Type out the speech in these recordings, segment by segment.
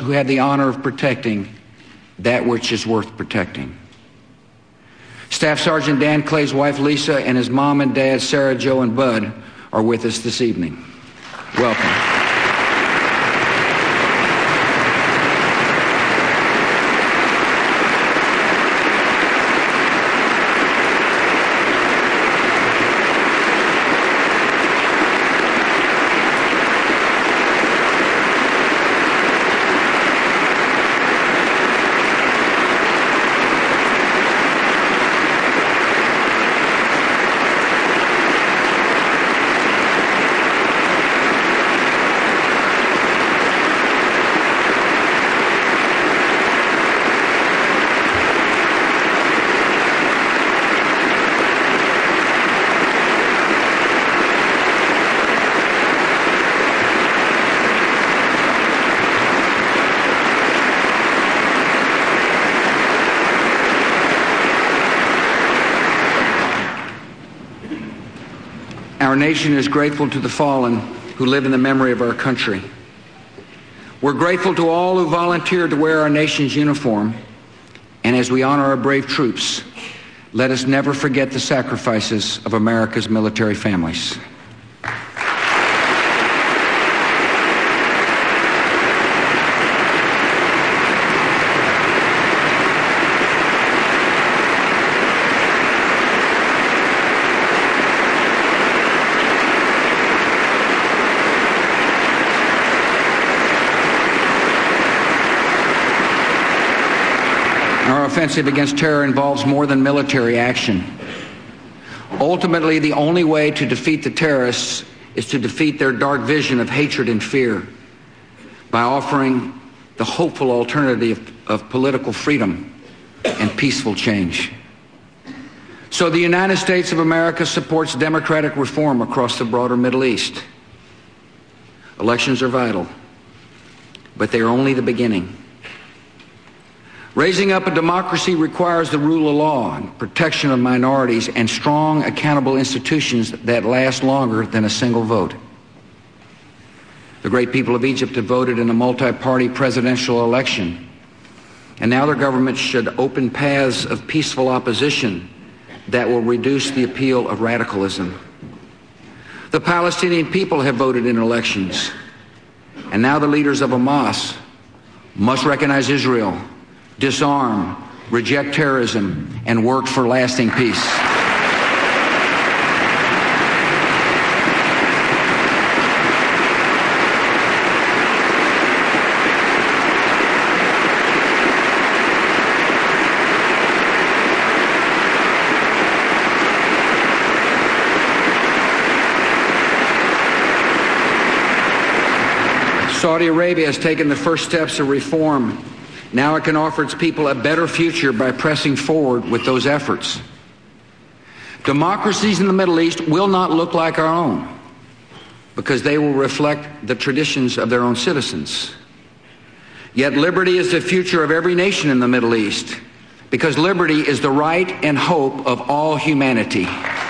who had the honor of protecting that which is worth protecting. Staff Sergeant Dan Clay's wife, Lisa, and his mom and dad, Sarah, Joe, and Bud, are with us this evening. Welcome. Our nation is grateful to the fallen who live in the memory of our country. We're grateful to all who volunteered to wear our nation's uniform. And as we honor our brave troops, let us never forget the sacrifices of America's military families. Our offensive against terror involves more than military action. Ultimately, the only way to defeat the terrorists is to defeat their dark vision of hatred and fear by offering the hopeful alternative of political freedom and peaceful change. So the United States of America supports democratic reform across the broader Middle East. Elections are vital, but they are only the beginning. Raising up a democracy requires the rule of law and protection of minorities and strong, accountable institutions that last longer than a single vote. The great people of Egypt have voted in a multi-party presidential election, and now their government should open paths of peaceful opposition that will reduce the appeal of radicalism. The Palestinian people have voted in elections, and now the leaders of Hamas must recognize Israel, disarm, reject terrorism, and work for lasting peace. Saudi Arabia has taken the first steps of reform. Now it can offer its people a better future by pressing forward with those efforts. Democracies in the Middle East will not look like our own because they will reflect the traditions of their own citizens. Yet liberty is the future of every nation in the Middle East because liberty is the right and hope of all humanity.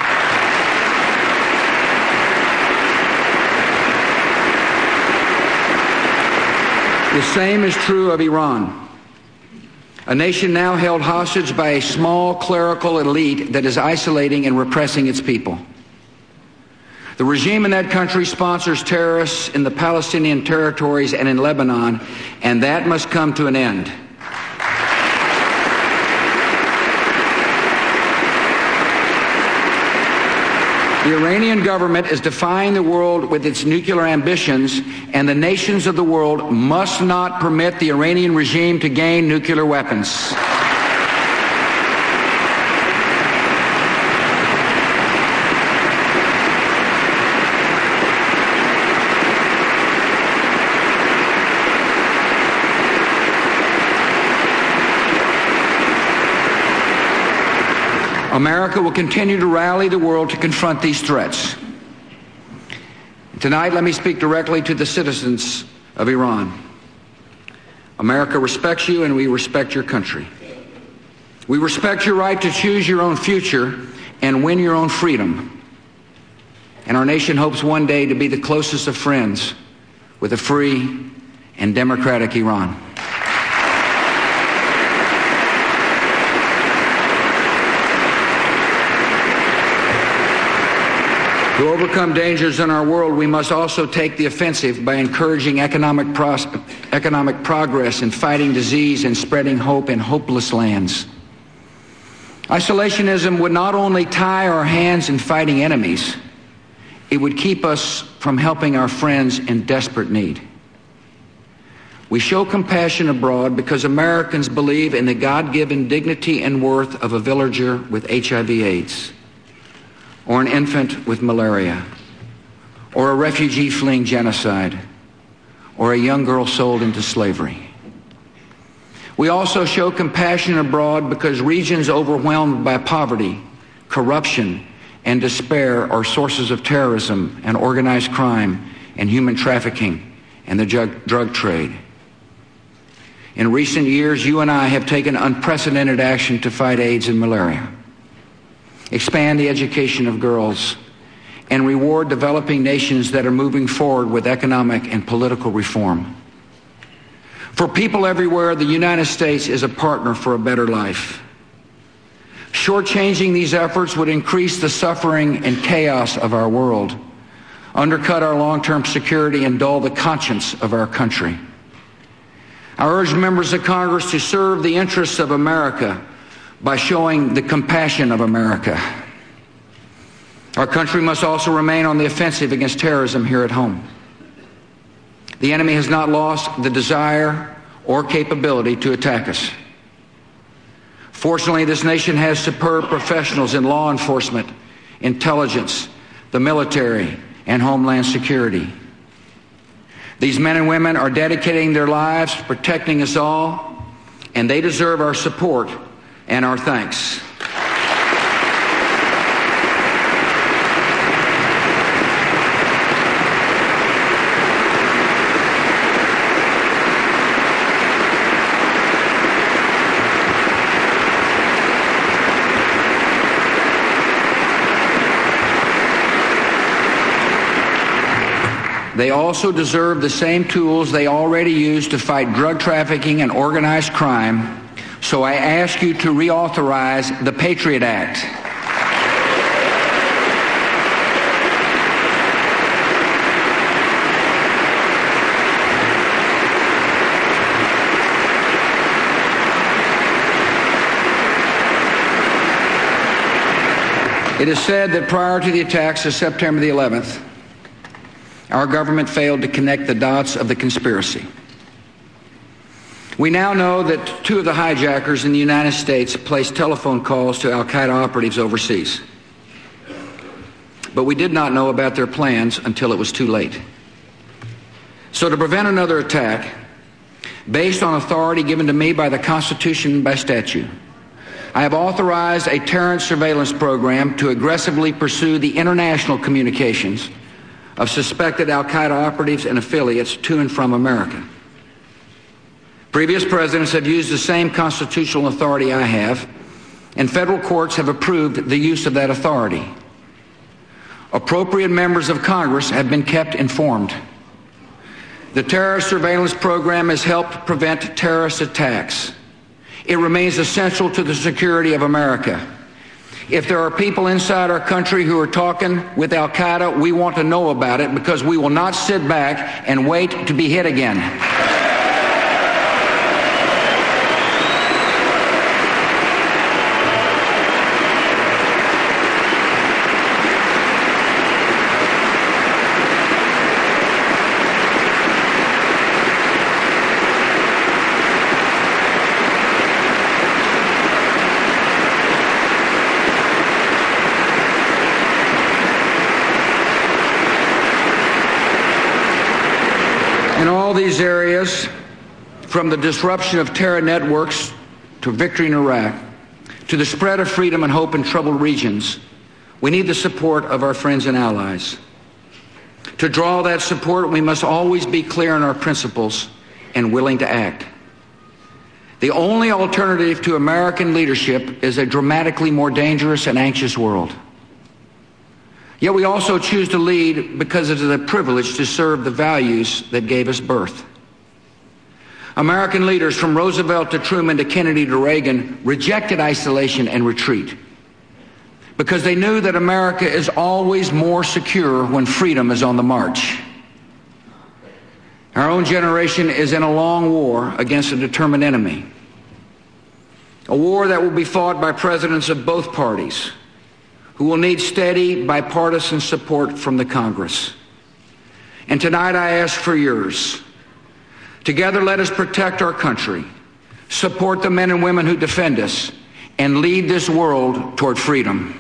The same is true of Iran, a nation now held hostage by a small clerical elite that is isolating and repressing its people. The regime in that country sponsors terrorists in the Palestinian territories and in Lebanon, and that must come to an end. The Iranian government is defying the world with its nuclear ambitions, and the nations of the world must not permit the Iranian regime to gain nuclear weapons. America will continue to rally the world to confront these threats. Tonight, let me speak directly to the citizens of Iran. America respects you, and we respect your country. We respect your right to choose your own future and win your own freedom. And our nation hopes one day to be the closest of friends with a free and democratic Iran. To overcome dangers in our world, we must also take the offensive by encouraging economic progress and fighting disease and spreading hope in hopeless lands. Isolationism would not only tie our hands in fighting enemies, it would keep us from helping our friends in desperate need. We show compassion abroad because Americans believe in the God-given dignity and worth of a villager with HIV/AIDS, or an infant with malaria, or a refugee fleeing genocide, or a young girl sold into slavery. We also show compassion abroad because regions overwhelmed by poverty, corruption, and despair are sources of terrorism and organized crime and human trafficking and the drug trade. In recent years, you and I have taken unprecedented action to fight AIDS and malaria, expand the education of girls, and reward developing nations that are moving forward with economic and political reform. For people everywhere, the United States is a partner for a better life. Shortchanging these efforts would increase the suffering and chaos of our world, undercut our long-term security, and dull the conscience of our country. I urge members of Congress to serve the interests of America by showing the compassion of America. Our country must also remain on the offensive against terrorism here at home. The enemy has not lost the desire or capability to attack us. Fortunately, this nation has superb professionals in law enforcement, intelligence, the military, and homeland security. These men and women are dedicating their lives to protecting us all, and they deserve our support and our thanks. They also deserve the same tools they already use to fight drug trafficking and organized crime. So I ask you to reauthorize the Patriot Act. It is said that prior to the attacks of September the 11th, our government failed to connect the dots of the conspiracy. We now know that two of the hijackers in the United States placed telephone calls to al-Qaeda operatives overseas. But we did not know about their plans until it was too late. So to prevent another attack, based on authority given to me by the Constitution and by statute, I have authorized a terrorist surveillance program to aggressively pursue the international communications of suspected al-Qaeda operatives and affiliates to and from America. Previous presidents have used the same constitutional authority I have, and federal courts have approved the use of that authority. Appropriate members of Congress have been kept informed. The terrorist surveillance program has helped prevent terrorist attacks. It remains essential to the security of America. If there are people inside our country who are talking with al-Qaeda, we want to know about it because we will not sit back and wait to be hit again. In all these areas, from the disruption of terror networks to victory in Iraq, to the spread of freedom and hope in troubled regions, we need the support of our friends and allies. To draw that support, we must always be clear on our principles and willing to act. The only alternative to American leadership is a dramatically more dangerous and anxious world. Yet we also choose to lead because it is a privilege to serve the values that gave us birth. American leaders from Roosevelt to Truman to Kennedy to Reagan rejected isolation and retreat. because they knew that America is always more secure when freedom is on the march. Our own generation is in a long war against a determined enemy, a war that will be fought by presidents of both parties who will need steady bipartisan support from the Congress. And tonight I ask for yours. Together, let us protect our country, support the men and women who defend us, and lead this world toward freedom.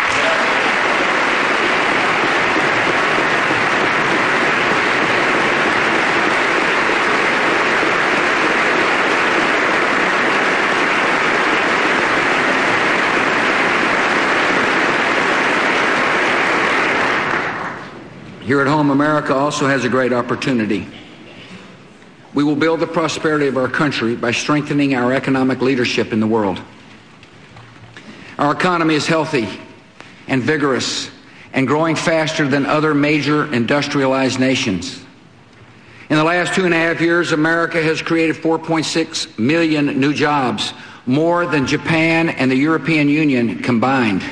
Here at home, America also has a great opportunity. We will build the prosperity of our country by strengthening our economic leadership in the world. Our economy is healthy and vigorous and growing faster than other major industrialized nations. In the last 2.5 years, America has created 4.6 million new jobs, more than Japan and the European Union combined.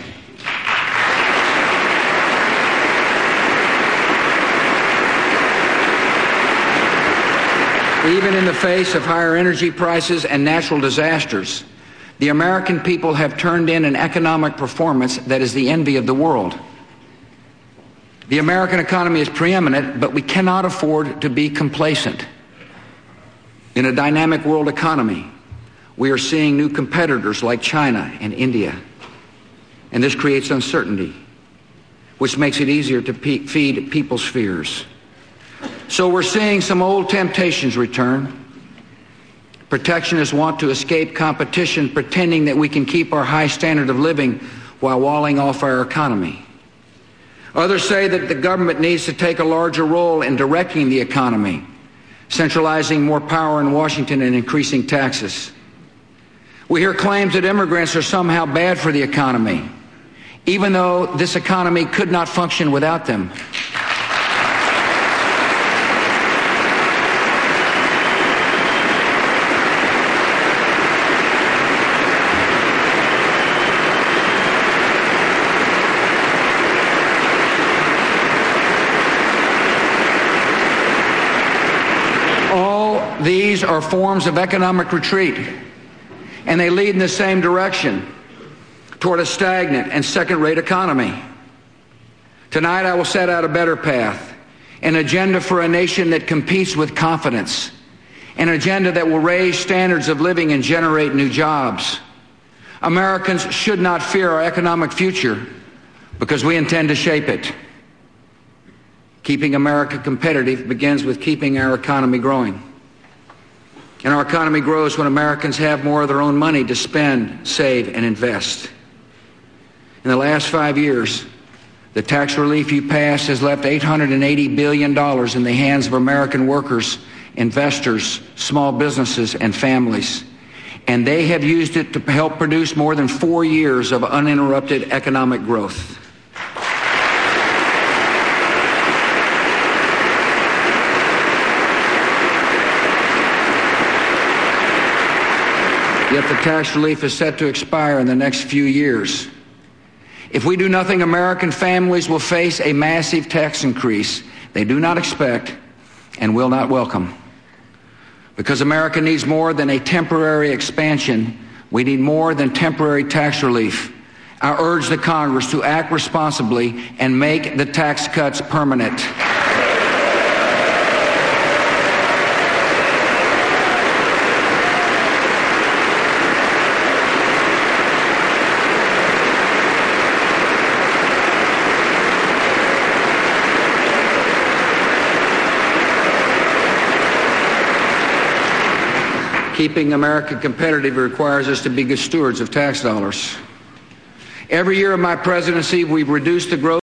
Even in the face of higher energy prices and natural disasters, the American people have turned in an economic performance that is the envy of the world. The American economy is preeminent, but we cannot afford to be complacent. In a dynamic world economy, we are seeing new competitors like China and India, and this creates uncertainty, which makes it easier to feed people's fears. So we're seeing some old temptations return. Protectionists want to escape competition, pretending that we can keep our high standard of living while walling off our economy. Others say that the government needs to take a larger role in directing the economy, centralizing more power in Washington and increasing taxes. We hear claims that immigrants are somehow bad for the economy, even though this economy could not function without them. These are forms of economic retreat, and they lead in the same direction, toward a stagnant and second-rate economy. Tonight I will set out a better path, an agenda for a nation that competes with confidence, an agenda that will raise standards of living and generate new jobs. Americans should not fear our economic future because we intend to shape it. Keeping America competitive begins with keeping our economy growing. And our economy grows when Americans have more of their own money to spend, save, and invest. In the last 5 years, the tax relief you passed has left $880 billion in the hands of American workers, investors, small businesses, and families. And they have used it to help produce more than 4 years of uninterrupted economic growth. Yet the tax relief is set to expire in the next few years. If we do nothing, American families will face a massive tax increase they do not expect and will not welcome. Because America needs more than a temporary expansion, we need more than temporary tax relief. I urge the Congress to act responsibly and make the tax cuts permanent. Keeping America competitive requires us to be good stewards of tax dollars. Every year of my presidency, we've reduced the growth